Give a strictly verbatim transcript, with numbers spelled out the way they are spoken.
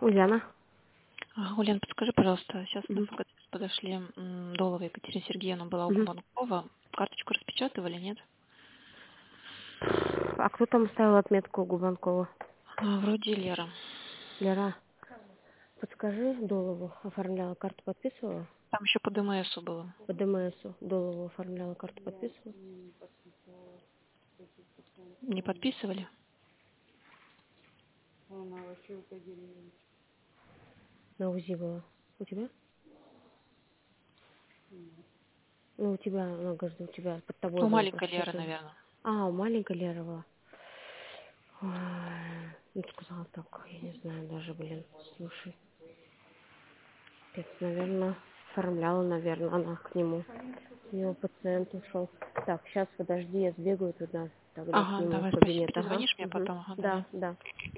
Ульяна. А, Ульян, подскажи, пожалуйста, сейчас на Мгм. ФК подошли м, Долова Екатерина Сергеевна была у Мгм. Губанкова. Карточку распечатывали, нет? А кто там ставил отметку Губанкова? А, вроде Лера. Лера, подскажи Долову, оформляла карту, подписывала? Там еще по ДМСу было. По ДМСу Долову оформляла карту, подписывала? Не подписывали? На УЗИ была. У тебя? Ну, у тебя, ну, говорит, у тебя под тобой У было маленькой просто Леры, сейчас. наверное. А, у маленькой Леры была. Ой, ну, сказала так, я не знаю даже, блин, слушай. Пец, наверное, оформляла, наверное, она к нему. У него пациент ушел. Так, сейчас, подожди, я сбегаю туда, тогда к Ага, нему в давай, спасибо. кабинет. Ага, Перезвонишь мне угу. потом? Ага, давай. Да, да.